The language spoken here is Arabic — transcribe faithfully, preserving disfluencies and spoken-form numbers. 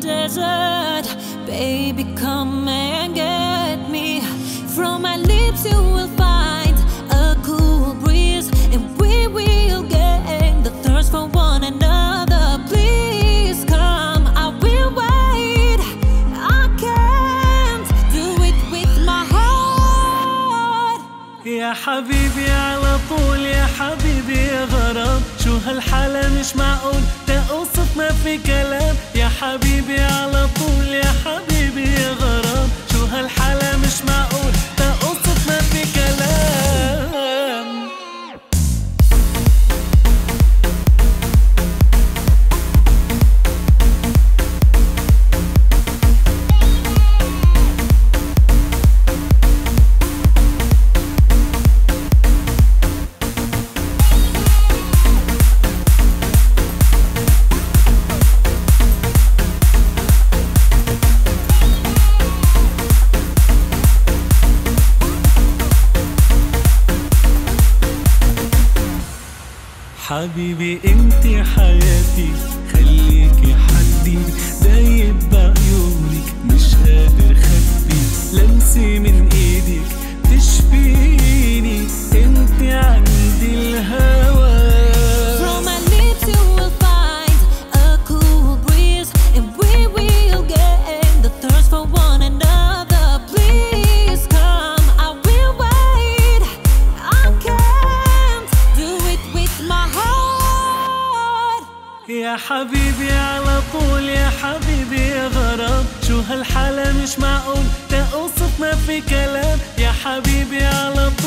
desert. Baby, come and get me. From my lips you will find a cool breeze, and we will gain the thirst for one another. Please come, I will wait. I can't do it with my heart. يا حبيبي على طول، يا حبيبي يا غرام، شو هالحالة مش معقول، تأوصف ما في كلام. يا حبيبي على طول، يا حبيبي يا غرام، شو هالحالة مش معقول، تأوصف ما في كلام. حبيبي انتي حياتي، خليكي حدي، دايب بعيونك مش قادر خبي، لمسي من ايدك تشفيني، انتي عندي الهوى. From my lips you will find a cool breeze, and we will gain the thirst for one another. Please come, I will wait. I can't do it with my heart. يا حبيبي على طول، يا حبيبي يا غرام، شو هالحالة مش معقول، تأوصف ما في كلام. يا حبيبي على طول